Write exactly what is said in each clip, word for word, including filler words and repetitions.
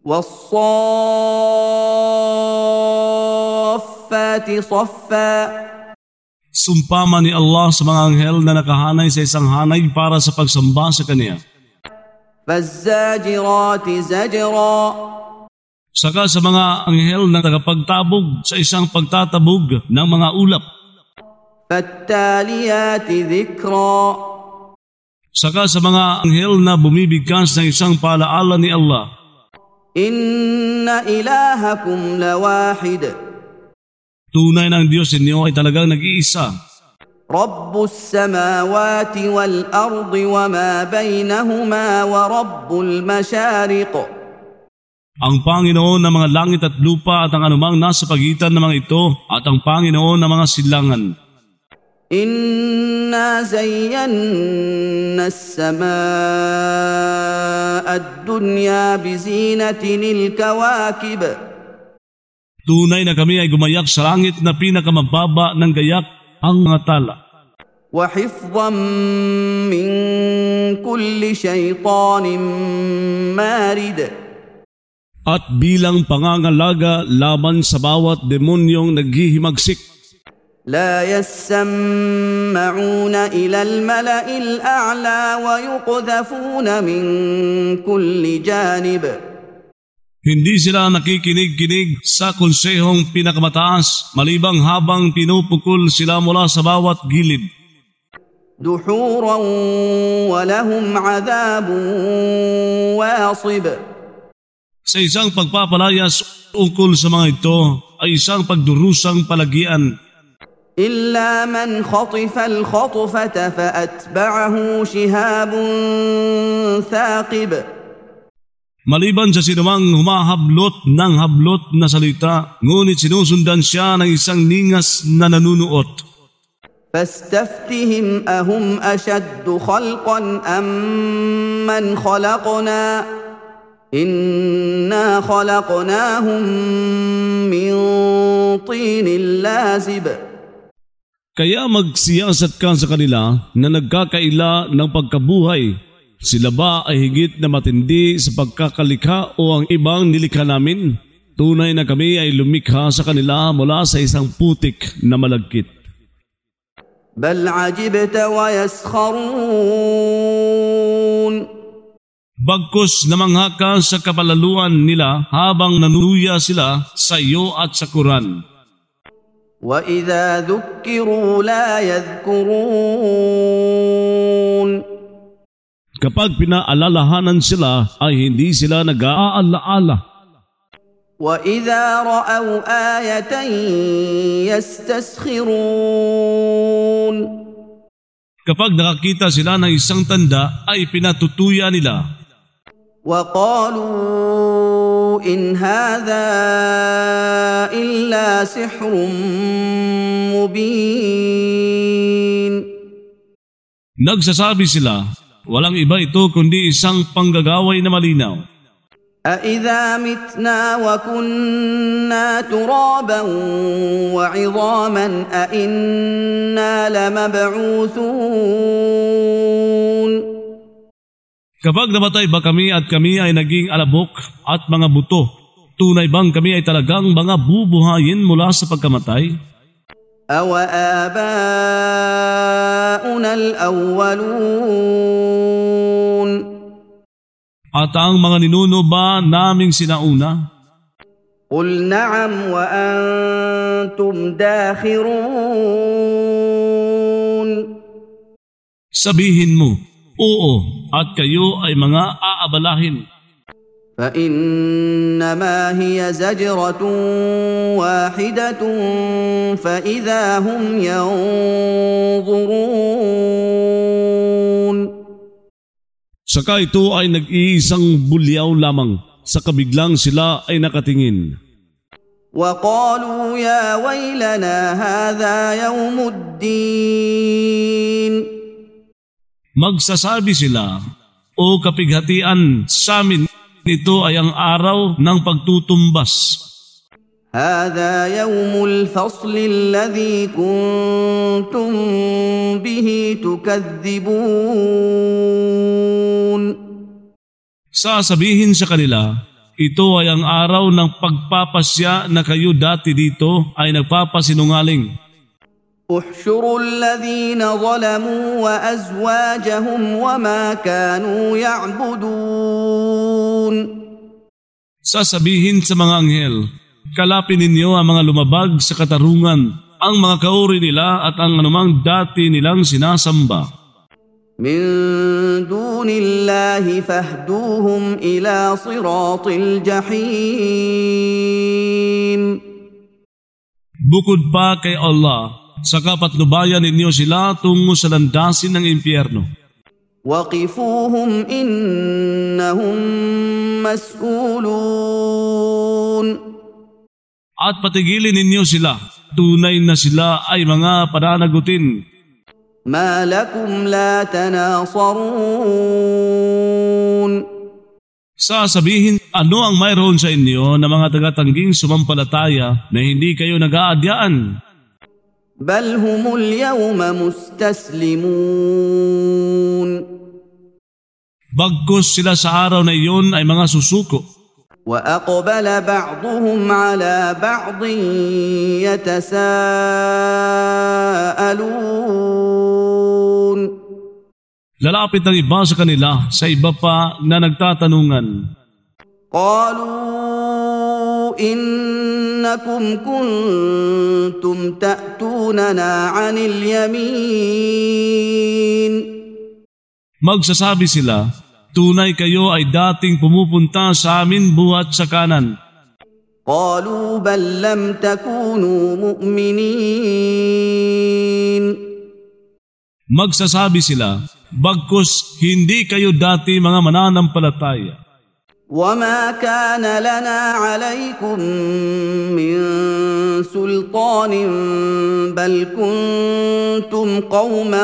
وَالصَّافَّاتِ صَفًّا. Sumpama ni Allah sa mga anghel na nakahanay sa isang hanay para sa pagsamba sa Kanya. فَالزَّاجِرَاتِ زَجْرًا. Saka sa mga anghel na tagapagtabog sa isang pagtatabog ng mga ulap. فَالتَّالِيَاتِ ذِكْرًا. Saka sa mga anghel na bumibigkas ng isang paalaala ni Allah. Inna ilahakum lawahid. Tunay na ang Diyos ninyo ay talagang nag-iisa. Rabbus samawati wal ardi wa ma bainahuma wa rabbul masyariq. Ang Panginoon ng mga langit at lupa at ang anumang nasa pagitan ng mga ito at ang Panginoon ng mga silangan. Inna zayyanna as-samaa ad-dunya bizinatin al-kawakib. Tunay na kami ay gumayak sa langit na pinakamababa ng gayak, ang mga tala. Wa hifdhan min kulli shaytanin marid. At bilang pangangalaga laban sa bawat demonyong naghihimagsik. لا يسمعون إلى الملأ الأعلى ويقذفون من كل جانب. Hindi sila nakikinig-kinig sa konsehong pinakamataas malibang habang pinupukol sila mula sa bawat gilid. دحورا ولهم عذاب واصب. Sa isang pagpapalayas ukol sa mga ito ay isang pagdurusang palagian. إلا من خطف الخطفة فأتبعه شهاب ثاقب. Maliban sa sinumang humahablot ng hablot na salita, ngunit sinusundan siya ng isang ningas na nanunuot. فاستفتهم أهم أشد خلقا أم من خلقنا إنا خلقناهم من طين لازب. Kaya magsiyasat ka sa kanila na nagkakaila ng pagkabuhay. Sila ba ay higit na matindi sa pagkakalikha o ang ibang nilikha namin? Tunay na kami ay lumikha sa kanila mula sa isang putik na malagkit. Bal ajibta wa yaskharun. Bagkus namangha ka sa kapalaluan nila habang nanunuya sila sa iyo at sa Quran. وَإِذَا ذُكِّرُوا لَا يَذْكُرُونَ. Kapag pinaalalahanan sila ay hindi sila nag-aalaala. وَإِذَا رَأَوْا آيَةً يَسْتَسْخِرُونَ. Kapag nakakita sila ng isang tanda ay pinatutuya nila. وَقَالُوا إِنْ هَذَا إِلَّا سِحْرٌ مُبِينٌ. Nagsasabi sila, walang iba ito kundi isang panggagaway na malinaw. أَإِذَا مِتْنَا وَكُنَّا تُرَابًا وَعِظَامًا أَإِنَّا لَمَبْعُوثُونَ. Kapag namatay ba kami at kami ay naging alabok at mga buto, tunay bang kami ay talagang mga bubuhayin mula sa pagkamatay? Awa abauna al-awwalun. At ang mga ninuno ba naming sinauna? Qul na'am wa antum dakhirun. Sabihin mo, oo, at kayo ay mga aabalahin. فإنما هي زجرة واحدة فإذا هم ينظرون. Saka ito ay nag-iisang bulyaw lamang, sa kabiglang sila ay nakatingin. وقالوا يا ويلنا هذا يوم الدين. Magsasabi sila, o kapighatian sa amin, ito ay ang araw ng pagtutumbas. هذا يوم الفصل الذي كنتم به تكذبون. Sasabihin sa kanila, Ito ay ang araw ng pagpapasya na kayo dati dito ay nagpapasinungaling. احشروا الذين ظلموا وأزواجهم وما كانوا يعبدون. Sasabihin sa mga anghel, kalapin ninyo ang mga lumabag sa katarungan, ang mga kauri nila at ang anumang dati nilang sinasamba. من دون الله فاهدوهم إلى صراط الجحيم. Bukod pa kay Allah, sa kapatnubayan ninyo sila tungo sa landasin ng impyerno. وقفوهم إنهم مسؤولون. At patigilin ninyo sila, tunay na sila ay mga pananagutin. ما لكم لا تناصرون. Sasabihin, ano ang mayroon sa inyo na mga taga-tangging sumampalataya na hindi kayo nag-aadyaan? بل هم اليوم مستسلمون. Bagkus sila sa araw na iyon ay mga susuko. وأقبل بعضهم على بعض يتساءلون. Lalapit ang iba sa kanila sa iba pa na nagtatanungan. قالوا إنكم كنتم تأتوننا عن اليمين. Magsasabi sila, tunay kayo ay dating pumupunta sa amin buhat sa kanan. قالوا بل لم تكونوا مؤمنين. Magsasabi sila, bagkus hindi kayo dati mga mananampalataya. وما كان لنا عليكم من سلطان بل كنتم قوما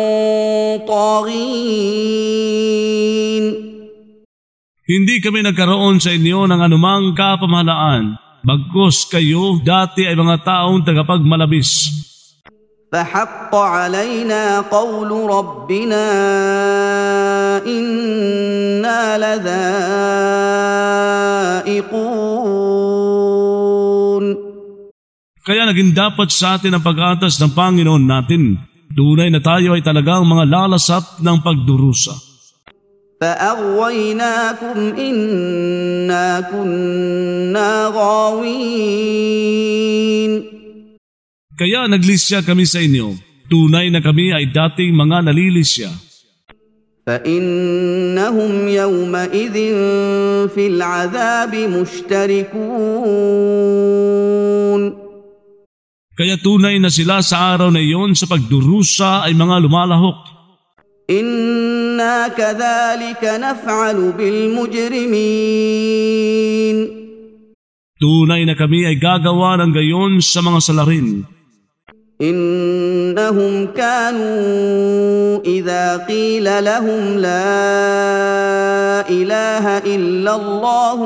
طاغين. Hindi kami nagkaroon sa inyo ng anumang kapamahalaan, bagkus kayo dati ay mga taong tagapagmalabis. فحق علينا قول ربنا إنا لذائقون. Kaya naging dapat sa atin ang pag-atas ng Panginoon natin. Tunay na tayo ay talagang mga lalasap ng pagdurusa. فأغويناكم إنا كنا غاوين. Kaya naglisya kami sa inyo. Tunay na kami ay dating mga nalilisya. فإنهم يومئذ في العذاب مشتركون. Kaya tunay na sila sa araw na iyon sa pagdurusa ay mga lumalahok. إنا كذلك نفعل بالمجرمين. Tunay na kami ay gagawa ng gayon sa mga salarin. إنهم كانوا إذا قيل لهم لا إله إلا الله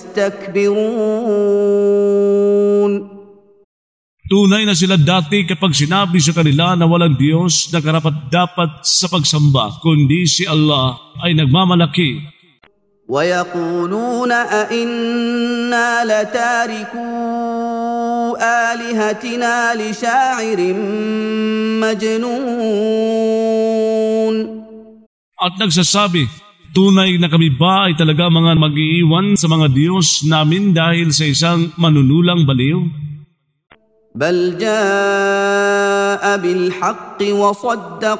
يستكبرون. Tunay na sila dati kapag sinabi sa kanila na walang Diyos na karapat-dapat sa pagsamba, kundi si Allah ay nagmamalaki. ويقولون أئنا لتاركو آلهتنا لشاعر مجنون. At nagsasabi, tunay na kami ba ay talaga mga mag-iiwan sa mga Diyos namin dahil sa isang manunulang baliw? بل جاء بالحق وصدق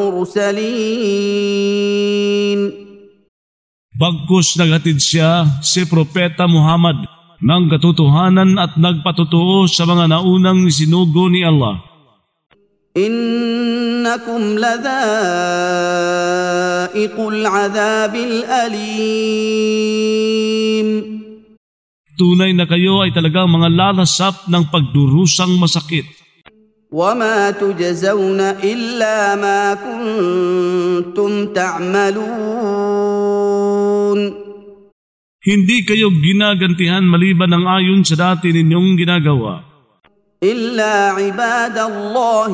المرسلين. Bagkus naghatid siya si Propeta Muhammad ng katotohanan at nagpatotoo sa mga naunang sinugo ni Allah. إنكم لذائق العذاب الأليم. Tunay na kayo ay talagang mga lalasap ng pagdurusang masakit. وما تجزون إلا ما كنتم تعملون. Hindi kayo ginagantihan maliban ng ayon sa dati ninyong ginagawa. إلا عباد الله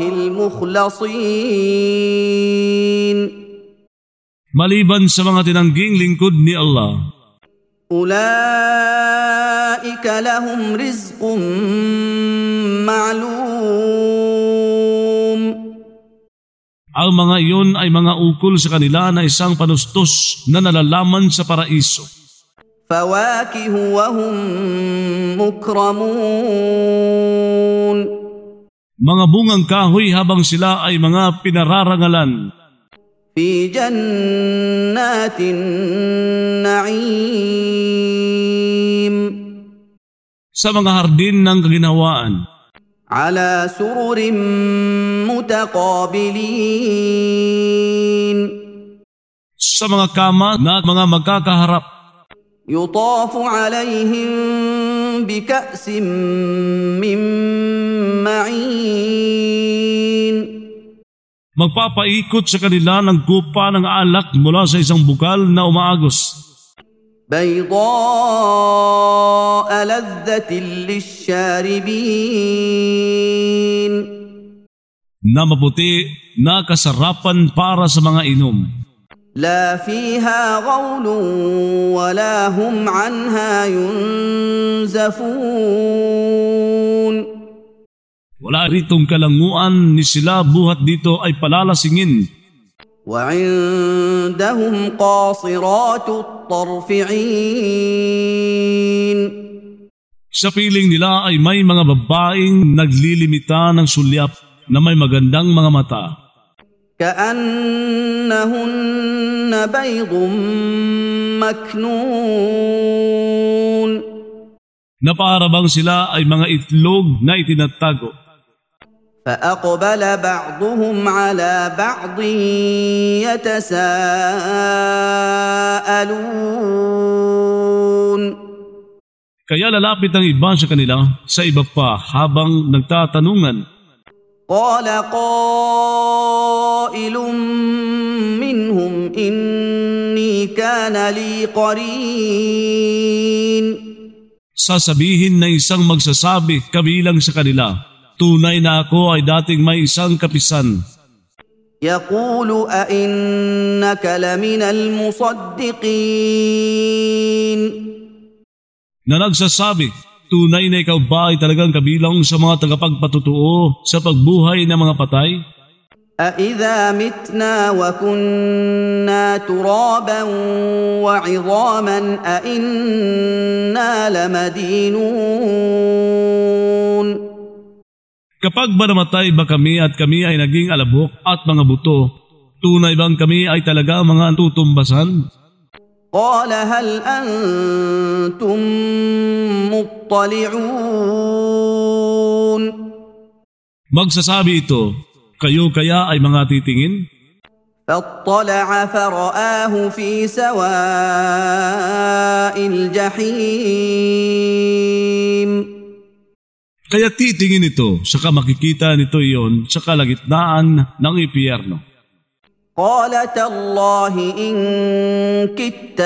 المخلصين. Maliban sa mga tinangging lingkod ni Allah. أولئك لهم رزق معلوم. Ang mga iyon ay mga ukol sa kanila na isang panustos na nalalaman sa paraiso. فواكه وهم مكرمون. Mga bungang kahoy habang sila ay mga pinararangalan. في جنات النعيم. Sa mga hardin ng kaginhawaan. على سرر متقابلين. Sa mga kama na mga magkakaharap. يطاف عليهم بكأس من معين. Magpapaikot sa kanila ng kupa ng alak mula sa isang bukal na umaagos. بيضاء لذة للشاربين. Na maputi na kasarapan para sa mga inom. لا فيها غول ولا هم عنها ينزفون. Wala ritong kalanguan ni sila buhat dito ay palalasingin. وعندهم قاصرات الطرف عين. Sa piling nila ay may mga babaeng naglilimita ng sulyap na may magandang mga mata. كأنهن بيض مكنون. Na para bang sila ay mga itlog na itinatago. فأقبل بعضهم على بعض يتساءلون. Kaya lalapit ang iba sa kanila sa iba pa habang nagtatanungan. قال قائل منهم إني كان لي قرين. Sasabihin na isang magsasabi kabilang sa kanila, tunay na ako ay dating may isang kapisan. يقول أئنك لمن المصدقين. Na nagsasabi, tunay na ikaw ba ay talagang kabilang sa mga tagapagpatutuo sa pagbuhay ng mga patay? أَإِذَا مِتْنَا وَكُنَّا تُرَابًا وَعِظَامًا أَإِنَّا لَمَدِينُونَ. Kapag ba namatay ba kami at kami ay naging alabok at mga buto, tunay bang kami ay talaga mga tutumbasan? قال هل أنتم مطلعون. Magsasabi ito, kayo kaya ay mga titingin? فاطلع فرآه في سواء الجحيم. Kaya titingin ito, saka makikita nito iyon sa kalagitnaan ng impyerno. قال تالله إن كدت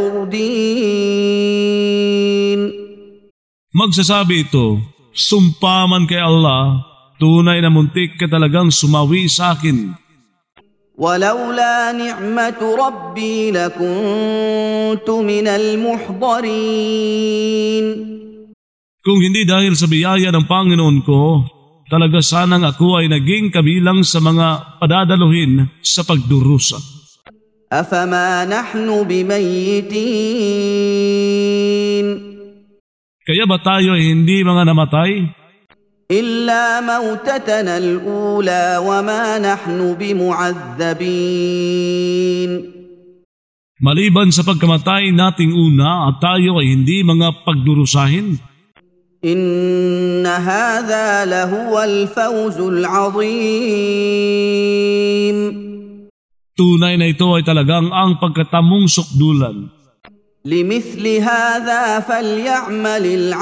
لتردين. Magsasabi ito, sumpa man kay Allah, tunay na muntik ka talagang sumawi sa akin. ولولا نعمة ربي لكنت من المحضرين. Kung hindi dahil sa biyaya ng Panginoon ko, talaga sanang ako ay naging kabilang sa mga padadaluhin sa pagdurusa. أفما نحن بميتين. Kaya ba tayo ay hindi mga namatay? إلا موتتنا الأولى وما نحن بمعذبين. Maliban sa pagkamatay nating una at tayo ay hindi mga pagdurusahin. إن هذا لهو الفوز العظيم. Tunay na ito ay talagang ang pagkatamong sukdulan. لمثل هذا فليعمل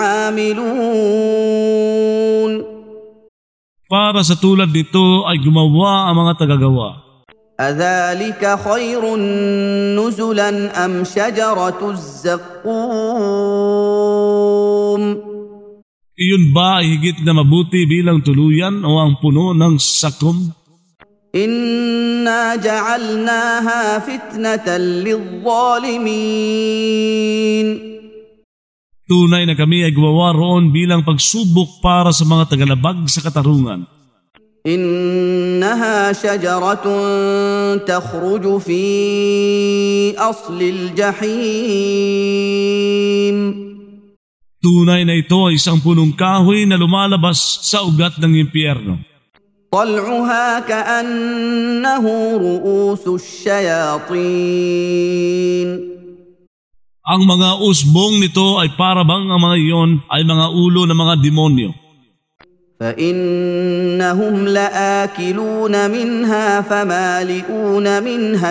العاملون. Para sa tulad nito ay gumawa ang mga tagagawa. أذلك خير نزلا أم شجرة الزقوم. Iyon ba ay higit na mabuti bilang tuluyan o ang puno ng sakom? إنا جعلناها فتنة للظالمين. Tunay na kami ay gumawa roon bilang pagsubok para sa mga tagalabag sa katarungan. إنها شجرة تخرج في أصل الجحيم. Tunay na ito ay isang punong kahoy na lumalabas sa ugat ng impyerno. طلعها كأنه رؤوس الشياطين. Ang mga usbong nito ay parabang ang mga iyon ay mga ulo ng mga demonyo. فإنهم لآكلون منها فمالئون منها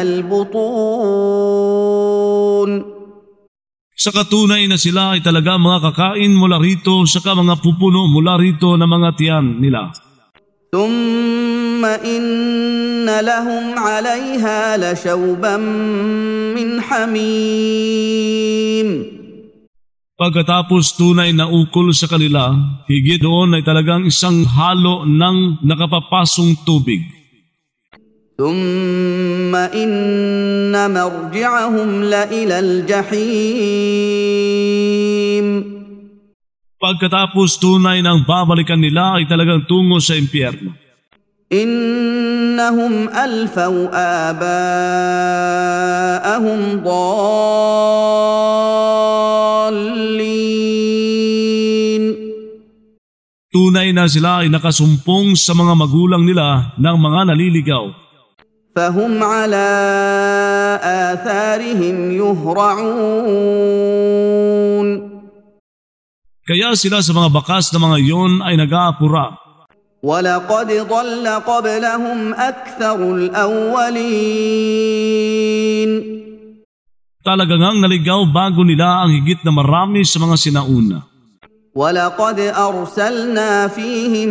البطون. Sa katunay na sila ay talaga mga kakain mula rito saka mga pupuno mula rito ng mga tiyan nila. ثم إن لهم عليها لشوبا من حميم. Pagkatapos tunay na ukol sa kanila, higit doon ay talagang isang halo ng nakapapasong tubig. ثم إن مرجعهم لإلى الجحيم. Pagkatapos tunay na ang babalikan nila ay talagang tungo sa impyerno. إنهم ألفوا آباءهم ضالين. Tunay na sila ay nakasumpong sa mga magulang nila ng mga naliligaw. فهم على آثارهم يهرعون. Kaya sila sa mga bakas na mga iyon ay nag-aapura. وَلَقَدْ ضَلَّ قَبْلَهُمْ أَكْثَرُ الْأَوَّلِينَ. Talaga ngang naligaw bago nila ang higit na marami sa mga sinauna. وَلَقَدْ أَرْسَلْنَا فِيهِمْ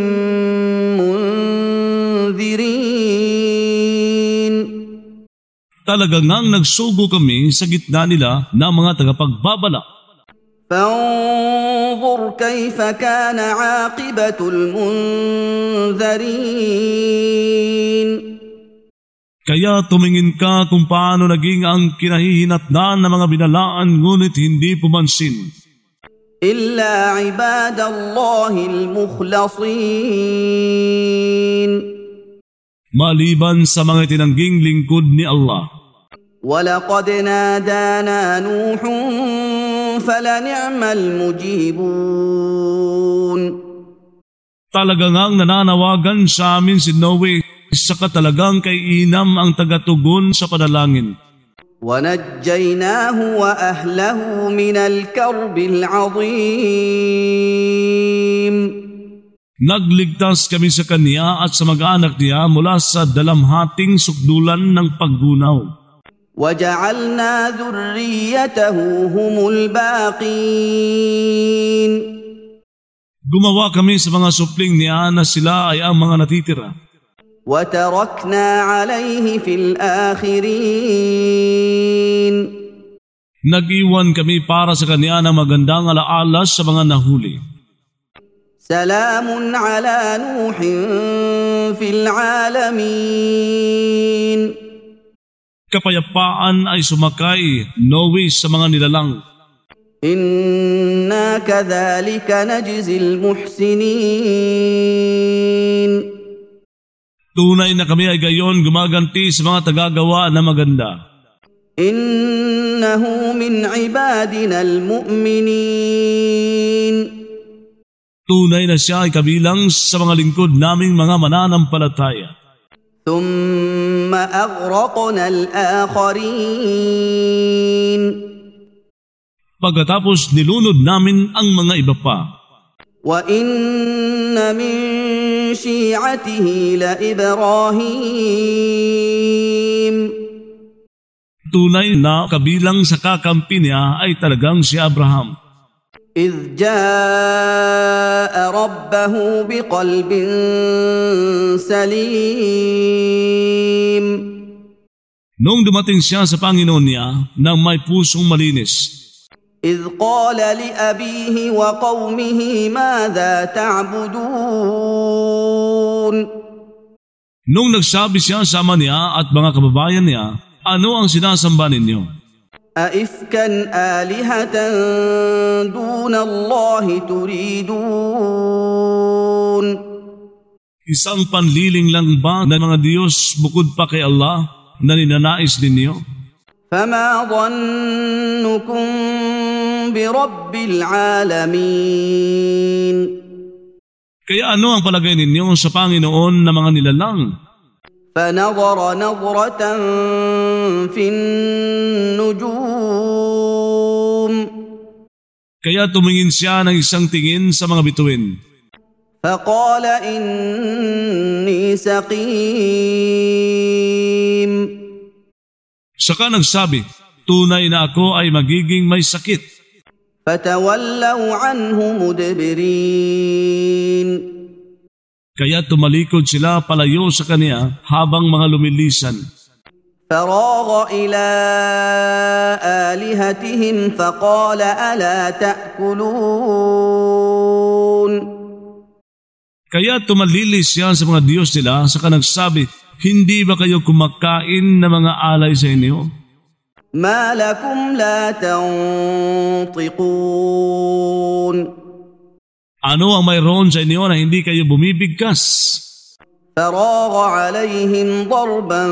مُنذِرِينَ. Talaga ngang nagsugo kami sa gitna nila ng mga tagapagbabala. فانظر كيف كان عاقبة المنذرين. Kaya tumingin ka kung paano naging ang kinahihinatnan ng mga binalaan ngunit hindi pumansin. إلا عباد الله المخلصين. Maliban sa mga tinangging lingkod ni Allah. ولقد نادانا نوح فلنعم المجيبون. Talaga ngang nananawagan sa amin si Noe sa katalagang kay inam ang tagatugon sa panalangin. ونجيناه وأهله من الكرب العظيم. Nagligtas kami sa kanya at sa mag-anak niya mula sa dalamhating sukdulan ng paggunaw. وجعلنا ذريته هم الباقين. Gumawa kami sa mga supling niya na sila ay ang mga natitira. وتركنا عليه في الآخرين. Nag-iwan kami para sa kanya ng magandang alaala sa mga nahuli. سلام على نوح في العالمين. Kapayapaan ay sumakay, Noe, sa mga nilalang. إنا كذلك نجزي المحسنين. Tunay na kami ay gayon gumaganti sa mga tagagawa na maganda. إنه من عبادنا المؤمنين. Tunay na siya ay kabilang sa mga lingkod naming mga mananampalataya. ثم أغرقنا الآخرين. Pagkatapos nilunod namin ang mga iba pa. وإن من شيعته لإبراهيم. Tunay na kabilang sa kakampi niya ay talagang si Abraham. إذ جاء ربه بقلب سليم. Noong dumating siya sa Panginoon niya nang may pusong malinis. إذ قال لأبيه وقومه ماذا تعبدون. Nung nagsabi siya sa ama niya at mga kababayan niya, ano ang sinasamba ninyo? أئفكا آلهة دون الله تريدون Isang panliling lang ba ng mga Diyos bukod pa kay Allah na ninanais ninyo? فما ظنكم برب العالمين Kaya ano ang palagay ninyo sa Panginoon na mga nilalang? فنظر نظرة في النجوم Kaya tumingin siya ng isang tingin sa mga bituin. فقال إني سقيم Saka nagsabi, tunay na ako ay magiging may sakit. فتولوا عنه مدبرين Kaya tumalikod sila palayo sa kanya habang mga lumilisan. فراغ إلى آلهتهم فقال ألا تأكلون Kaya tumalilis siya sa mga Diyos nila, saka nagsabi, hindi ba kayo kumakain ng mga alay sa inyo? ما لكم لا تنطقون Ano ang mayroon sa inyo na hindi kayo bumibigkas? فراغ عليهم ضربا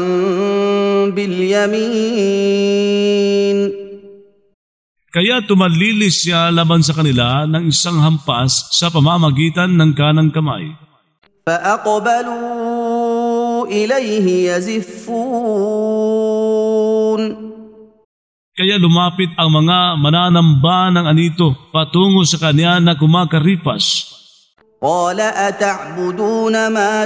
باليمين Kaya tumalilis siya laban sa kanila ng isang hampas sa pamamagitan ng kanang kamay. فأقبلوا إليه يزفون Kaya lumapit ang mga mananamba ng anito patungo sa kanya na kumakaripas. قال أتعبدون ما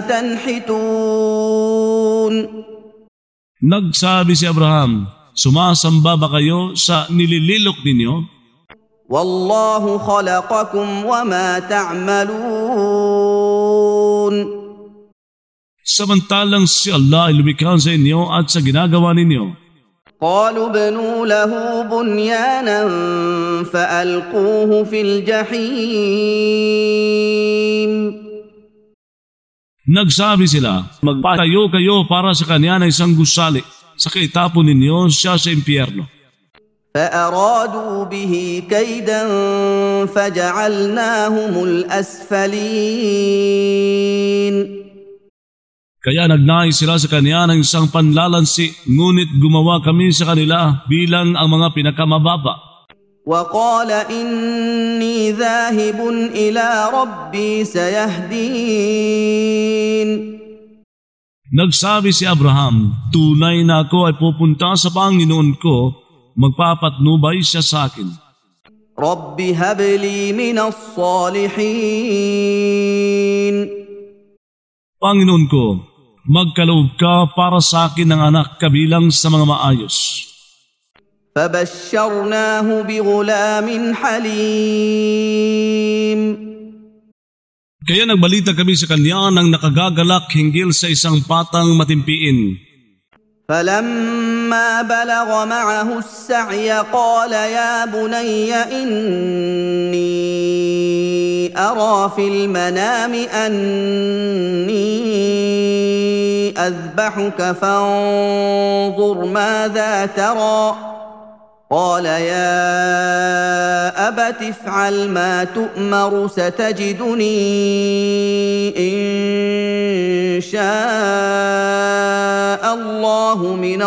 تنحتون Nagsabi si Abraham, sumasamba ba kayo sa nilililok ninyo? والله خلقكم وما تعملون Samantalang si Allah ay lumikha sa inyo at sa ginagawa ninyo. قالوا ابنوا له بنيانا فألقوه في الجحيم Nagsabi sila, magpatayo kayo para sa kanya ng isang gusali, saka itapon ninyo siya sa impyerno. فأرادوا به كيدا فجعلناهم الأسفلين Kaya nagnais sila sa kanya ng isang panlalansi, ngunit gumawa kami sa kanila bilang ang mga pinakamababa. وقال إني ذاهب إلى ربي سيهدين Nagsabi si Abraham, tunay na ako ay pupunta sa Panginoon ko, magpapatnubay siya sa akin. رب هب لي من الصالحين Panginoon ko, magkaloob ka para sa akin ng anak kabilang sa mga maayos. فبشرناه بغلام حليم Kaya nagbalita kami sa kanya ng nakagagalak hinggil sa isang patang matimpiin. فلما بلغ معه السعي قال يا بني إني أرى في المنام أني أذبحك فانظر ماذا ترى قال يا أبت افعل ما تؤمر ستجدني إن شاء الله من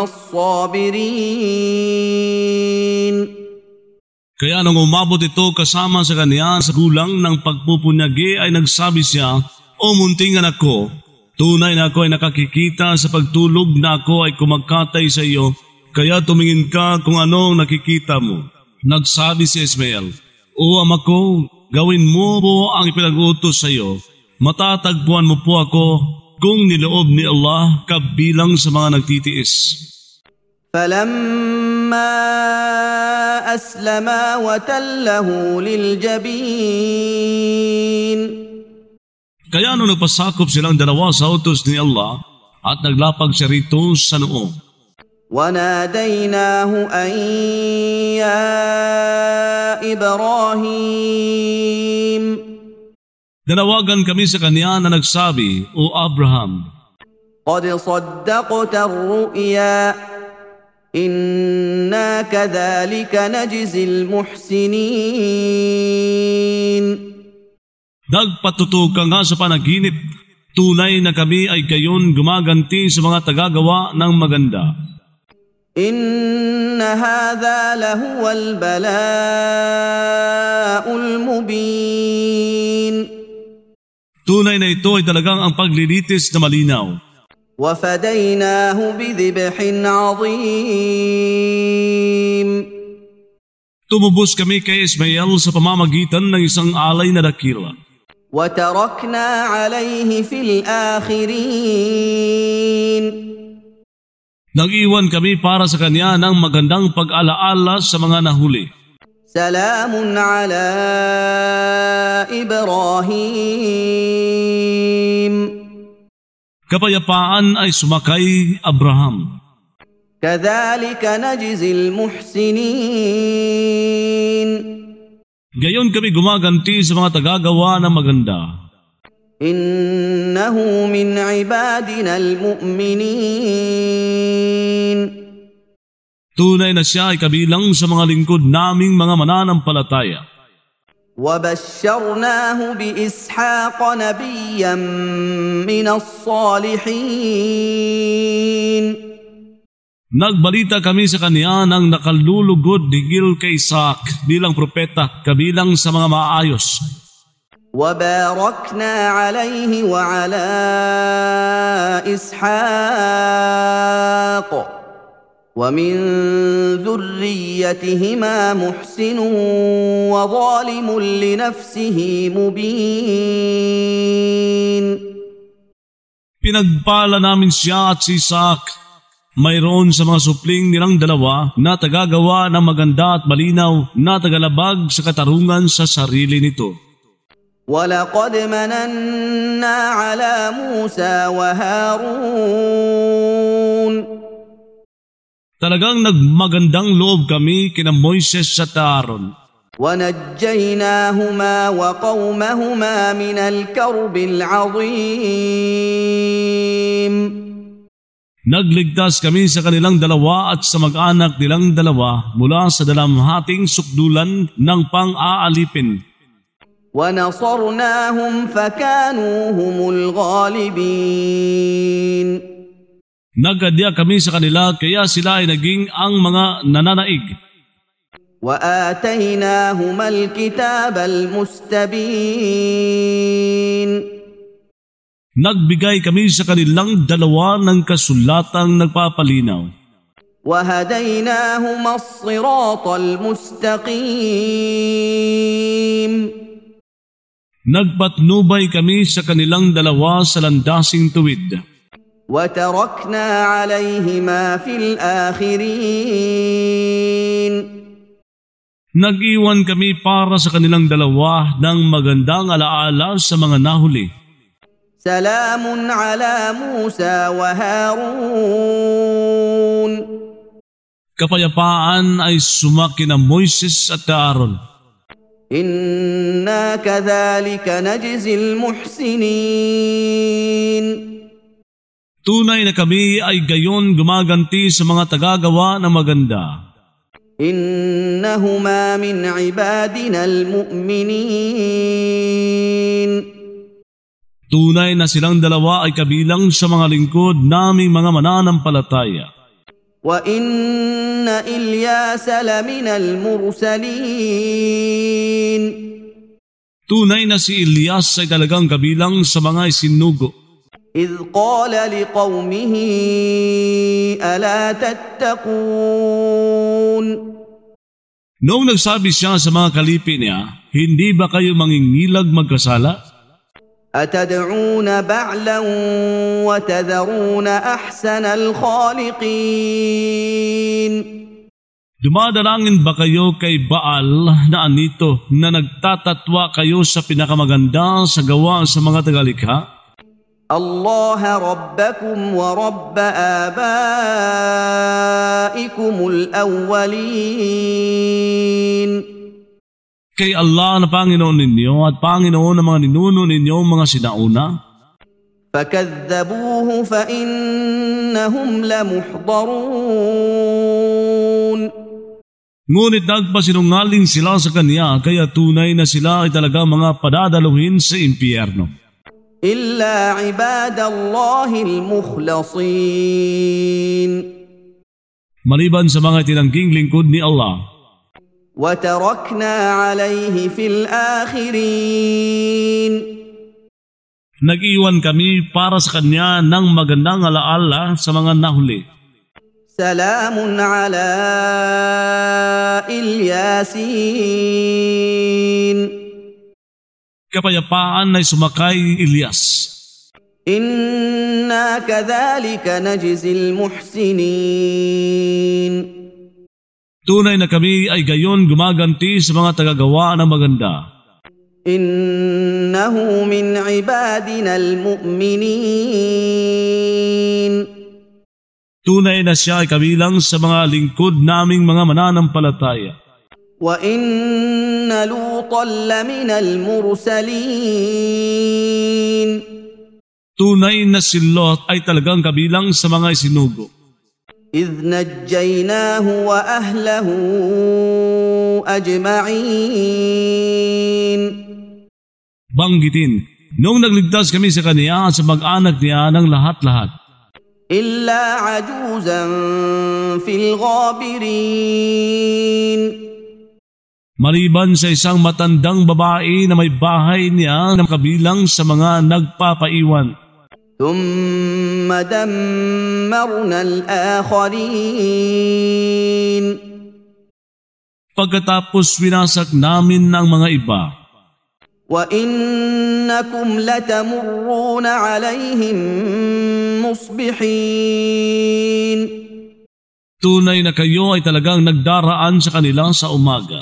الصابرين Kaya nung umabot ito kasama sa kanya sa gulang ng pagpupunyagi ay nagsabi siya, O munting anak ko, tunay na ako ay nakakikita sa pagtulog na ako ay kumagkatay sa iyo, kaya tumingin ka kung anong nakikita mo. Nagsabi si Ismael, O ama ko, gawin mo po ang ipinag-utos sa iyo. Matatagpuan mo po ako kung niloob ni Allah kabilang sa mga nagtitiis. فلما أسلما وتله للجبين Kaya nung nagpasakop silang dalawa sa utos ni Allah at naglapag siya rito sa noo. وناديناه أن يا إبراهيم Danawagan kami sa kanya na nagsabi, O Abraham, قد صدقت الرؤيا إنا كذلك نجزي المحسنين. Nagpatutog ka nga sa panaginip. Tunay na kami ay gayon gumaganti sa mga tagagawa ng maganda. إن هذا لهو البلاء المبين. Tunay na ito ay talagang ang paglilitis na malinaw. وفديناه بذبح عظيم. Tumubos kami kay Ismael sa pamamagitan ng isang alay na dakila. وتركنا عليه في الآخرين. Nag-iwan kami para sa kanya ng magandang pag-alaala sa mga nahuli. سلام على إبراهيم. Kapayapaan ay sumakay Abraham. كذلك نجزي المحسنين. Gayon kami gumaganti sa mga tagagawa ng maganda. إنه من عبادنا المؤمنين. Tunay na siya ay kabilang sa mga lingkod naming mga mananampalataya. وبشرناه بإسحاق نبيا من الصالحين. Nagbalita kami sa kanya ng nakalulugod higil kay Isaac bilang propeta kabilang sa mga maayos. وباركنا عليه وعلى إسحاق ومن ذريتهما محسن وظالم لنفسه مبين. Pinagpala namin siya at si Isaac. Mayroon sa mga supling nilang dalawa na tagagawa ng maganda at malinaw na tagalabag sa katarungan sa sarili nito. وَلَقَدْ مَنَنَّا عَلَى مُوسَى وَهَارُونَ. Talagang nagmagandang loob kami kina Moises at Aaron. وَنَجَّيْنَاهُمَا وَقَوْمَهُمَا مِنَ الْكَرْبِ الْعَظِيمِ. Nagligtas kami sa kanilang dalawa at sa mag-anak nilang dalawa mula sa dalamhating sukdulan ng pang-aalipin. وَنَصَرْنَاهُمْ فَكَانُوا هُمُ الْغَالِبِينَ. Nagkadya kami sa kanila kaya sila ay naging ang mga nananaig. وَآتَيْنَاهُمَا الْكِتَابَ الْمُسْتَبِينَ. Nagbigay kami sa kanilang dalawa ng kasulatang nagpapalinaw. وَهَدَيْنَاهُمَا الصِّرَاطَ الْمُسْتَقِيمَ. Nagpatnubay kami sa kanilang dalawa sa landasing tuwid. وَتَرَكْنَا عَلَيْهِمَا فِي الْآخِرِينَ. Nag-iwan kami para sa kanilang dalawa ng magandang alaala sa mga nahuli. سلام على موسى وهارون. Kapayapaan ay sumaki na Moises at Aaron. إنا كذلك نجزي المحسنين. Tunay na kami ay gayon gumaganti sa mga tagagawa ng maganda. إنهما من عبادنا المؤمنين. Tunay na silang dalawa ay kabilang sa mga lingkod naming mga mananampalataya. وَإِنَّ إِلْيَاسَ لَمِنَ الْمُرْسَلِينَ. Tunay na si Elias ay talagang kabilang sa mga isinugo. إِذْ قَالَ لِقَوْمِهِ أَلَا تَتَّقُونَ. Noong nagsabi siya sa mga kalipi niya, hindi ba kayo mangingilag magkasala? أتدعون بعلا وتذرون أحسن الخالقين. Dumadalangin ba kayo kay Baal na anito na nagtatatwa kayo sa pinakamaganda sa gawa sa mga tagalikha? الله ربكم ورب آبائكم الأولين. Kay Allah na Panginoon ninyo at Panginoon ng mga ninuno ninyong mga sinauna. فكذبوه فإنهم لمحضرون. Ngunit nagpasinungaling sila sa kanya, kaya tunay na sila ay talaga mga padadaluhin sa impyerno. إلا عباد الله المخلصين. Maliban sa mga tinangging lingkod ni Allah. وتركنا عليه في الآخرين. Nag-iwan kami para sa kanya ng magandang alaala sa mga nahuli. سلام على الياسين. Kapayapaan ay sumakay Ilyas. إنا كذلك نجزي المحسنين. Tunay na kami ay gayon gumaganti sa mga tagagawa ng maganda. إنه من عبادنا المؤمنين. Tunay na siya ay kabilang sa mga lingkod naming mga mananampalataya. وإن لوطا لمن المرسلين. Tunay na si Lot ay talagang kabilang sa mga isinugo. إذ نجيناه وأهله أجمعين. Banggitin, noong nagligtas kami sa kaniya sa mag-anak niya ng lahat-lahat. إلا عجوزا في الغابرين. Maliban sa isang matandang babae na may bahay niya na kabilang sa mga nagpapaiwan. ثم دمرنا الآخرين. Pagkatapos winasak namin ng mga iba. وإنكم لتمرون عليهم مصبحين. Tunay na kayo ay talagang nagdaraan sa kanila sa umaga.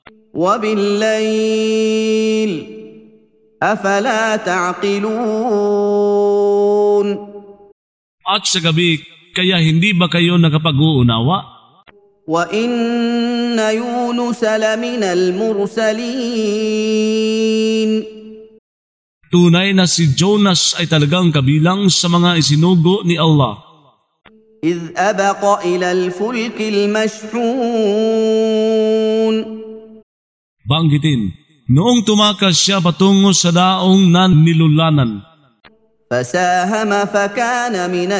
وبالليل أفلا تعقلون. At sa gabi, kaya hindi ba kayo nakapag-uunawa? وإن يونس لمن المرسلين. Tunay na si Jonas ay talagang kabilang sa mga isinugo ni Allah. إذ أبق إلى الفلك المشحون. Banggitin, noong tumakas siya patungo sa daong nanilulanan. فساهم فكان من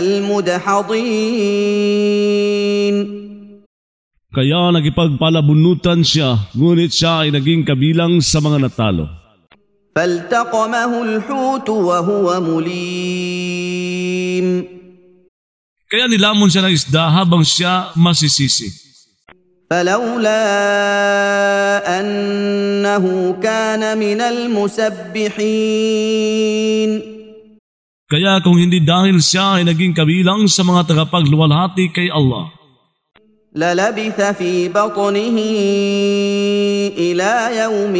المدحضين. Kaya nagipagpalabunutan siya, ngunit siya ay naging kabilang sa mga natalo. فالتقمه الحوت وهو مليم. Kaya nilamon siya ng isda habang siya masisisi. فلولا أنه كان من المسبحين. Kaya kung hindi dahil siya ay naging kabilang sa mga tagapagluwalhati kay Allah, للبث في بطنه إلى يوم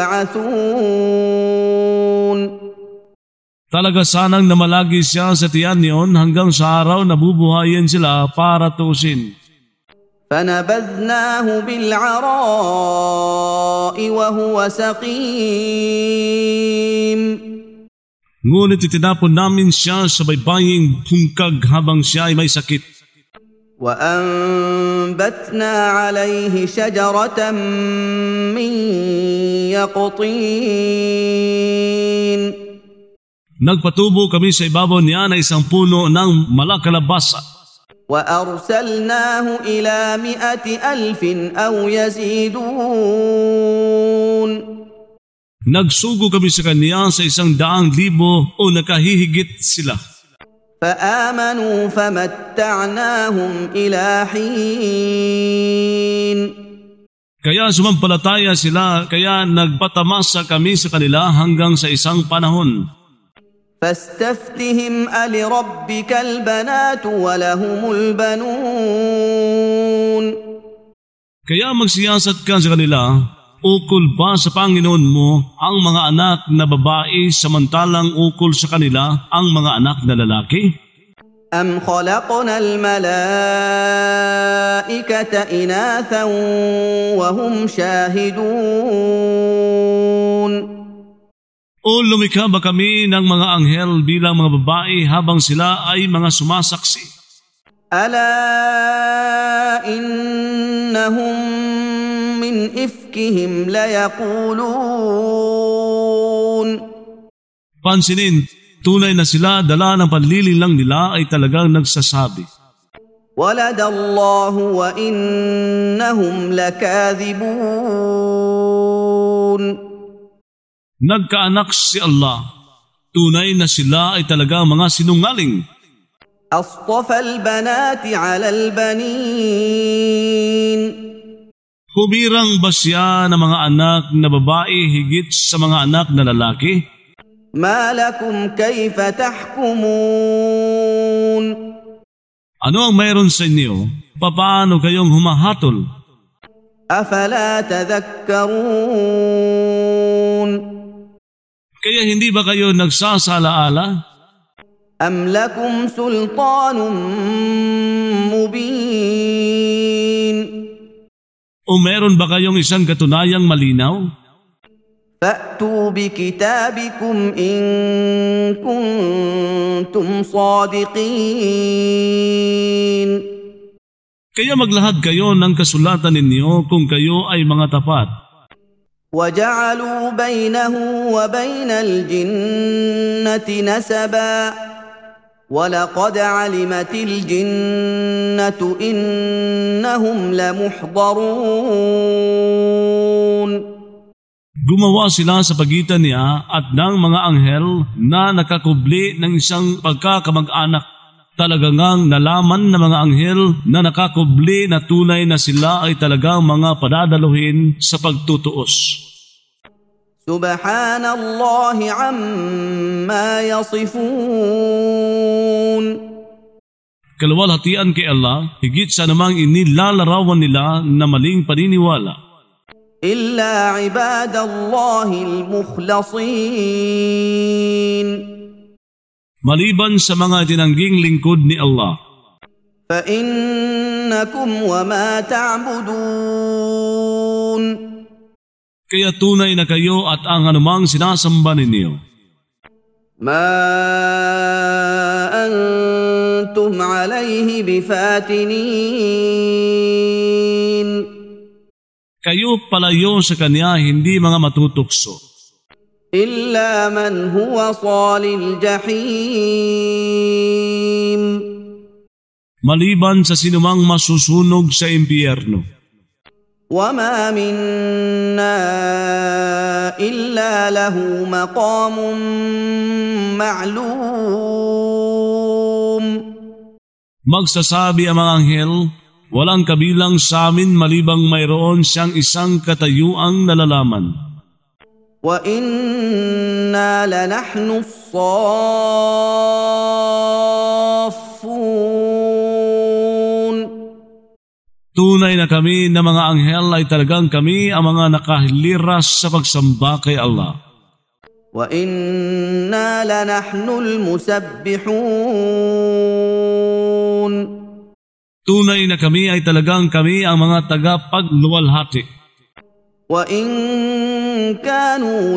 يبعثون. talaga sanang namalagi siya sa tiyan niyon hanggang sa araw na bubuhayin sila para tusin. فنبذناه بالعراء وهو سقيم. Ngunit itinapon namin siya sa baybaying hungkag habang siya ay may sakit. وأنبتنا عليه شجرة من يقطين. Nagpatubo kami sa ibabaw niya na isang puno ng malakalabasa. وأرسلناه إلى مئة ألف أو يزيدون. Nagsugo kami sa kanya sa isang daang libo o nakahihigit sila. فآمنوا فمتعناهم إلى حين. Kaya sumampalataya sila, kaya nagpatamasa kami sa kanila hanggang sa isang panahon. فاستفتهم ألربك البنات ولهم البنون. Kaya magsiyasat ka sa kanila, ukol ba sa Panginoon mo ang mga anak na babae samantalang ukol sa kanila ang mga anak na lalaki? أم خلقنا الملائكة إناثا وهم شاهدون. O O lumikha ba kami ng mga anghel bilang mga babae habang sila ay mga sumasaksi? ألا إنهم من إفكهم ليقولون Pansinin, tunay na sila dala ng panlililang nila ay talagang nagsasabi, ولد الله وإنهم لكاذبون. nagkaanak si Allah. Tunay na sila ay talagang mga sinungaling. أصطفى البنات على البنين. Humirang ba siya ng mga anak na babae higit sa mga anak na lalaki? ما لكم كيف تحكمون. Ano ang mayroon sa inyo? Paano kayong humahatol? أفلا تذكرون. Kaya hindi ba kayo nagsasalaala? أم لكم سلطان مبين. O meron ba kayong isang katunayang malinaw? فأتوا بكتابكم إن كنتم صادقين. Kaya maglahad kayo ng kasulatan ninyo kung kayo ay mga tapat. وجعلوا بينه وبين الجنة نسبا ولقد علمت الجنة إنهم لمحضرون. Gumawa sila sa pagitan niya at ng mga anghel na nakakubli ng isang pagkakamag-anak. Talagang nalaman ng mga anghel na nakakubli na tunay na sila ay talagang mga padadaluhin sa pagtutuos. سبحان الله عما يصفون. Kalawalhatian kay Allah, higit sa namang inilalarawan nila na maling paniniwala. إلا عباد الله المخلصين. Maliban sa mga tinangging lingkod ni Allah. فإنكم وما تعبدون. Kaya tunay na kayo at ang anumang sinasamba ninyo. ما أنتم عليه بفاتنين. Kayo palayo sa Kanya hindi mga matutukso. إلا من هو صال الجحيم. Maliban sa sinumang masusunog sa impyerno. وما منا إلا له مقام معلوم. Magsasabi ang mga anghel, walang kabilang sa amin malibang mayroon siyang isang katayuang nalalaman. وإنا لنحن الصافون. Tunay na kami na mga anghel ay talagang kami ang mga nakahiliras sa pagsamba kay Allah. وإنا لنحن المسبحون. Tunay na kami ay talagang kami ang mga tagapagluwalhati. وإن كانوا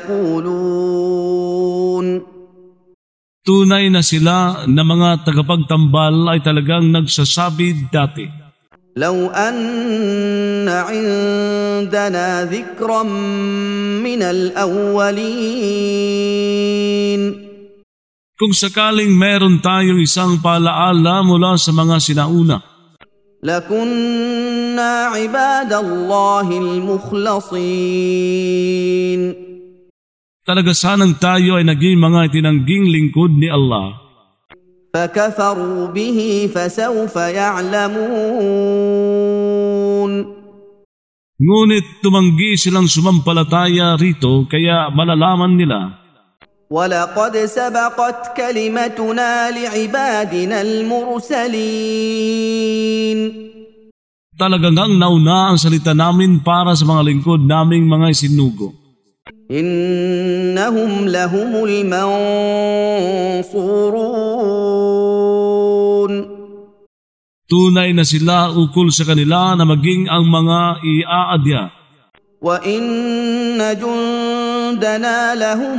ليقولون. Tunay na sila na mga tagapagtambal ay talagang nagsasabi dati. لو أن عندنا ذكرا من الأولين. Kung sakaling meron tayong isang paalaala mula sa mga sinauna, لكنا عباد الله المخلصين. talaga sanang tayo ay naging mga itinangging lingkod ni Allah. فكفروا به فسوف يعلمون. Ngunit tumanggi silang sumampalataya rito kaya malalaman nila. ولقد سبقت كلمتنا لعبادنا المرسلين. Talagang ang nauna ang salita namin para sa mga lingkod naming mga isinugo. إنهم لهم المنصورون. Tunay na sila ukol sa kanila na maging ang mga iaadya. وإن جند جندنا لهم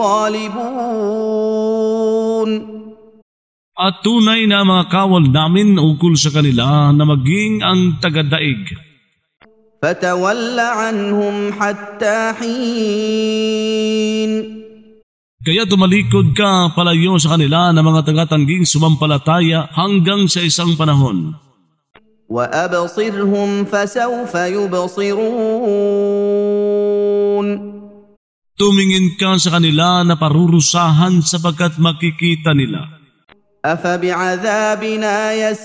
الغالبون At tunay na mga kawal namin ukol sa kanila na maging ang tagadaig. فتول عنهم حتى حين Kaya tumalikod ka palayo sa kanila na mga taga-tangging sumampalataya hanggang sa isang panahon. وأبصرهم فسوف يبصرون Tumingin ka sa kanila na parurusahan sapagkat makikita nila. أفبعذابنا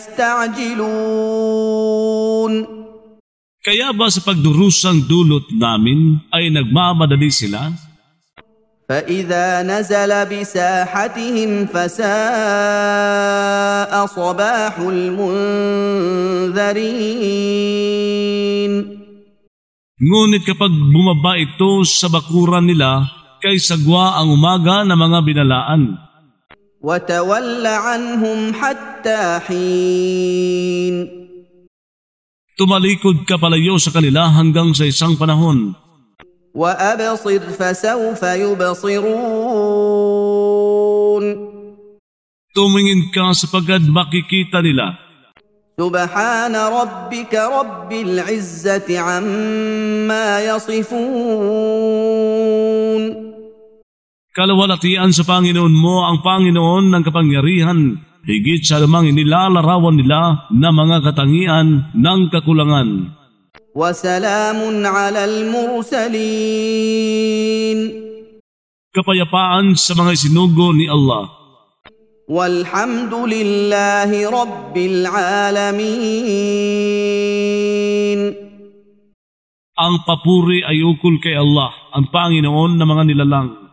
يستعجلون Kaya ba sa pagdurusang dulot namin ay nagmamadali sila? فإذا نزل بساحتهم فساء صباح المنذرين Ngunit kapag bumaba ito sa bakuran nila, kay sagwa ang umaga na mga binalaan. وتول عنهم حتى حين Tumalikod ka palayo sa kanila hanggang sa isang panahon. وأبصر فسوف يبصرون Tumingin ka sapagkat makikita nila. سبحان ربك رب العزة عما يصفون Kalawalatian sa Panginoon mo ang Panginoon ng kapangyarihan, higit sa lamang inilalarawan nila na mga katangian ng kakulangan. وسلام على المرسلين Kapayapaan sa mga isinugo ni Allah. والحمد لله رب العالمين Ang papuri ay ukol kay Allah, ang Panginoon ng mga nilalang.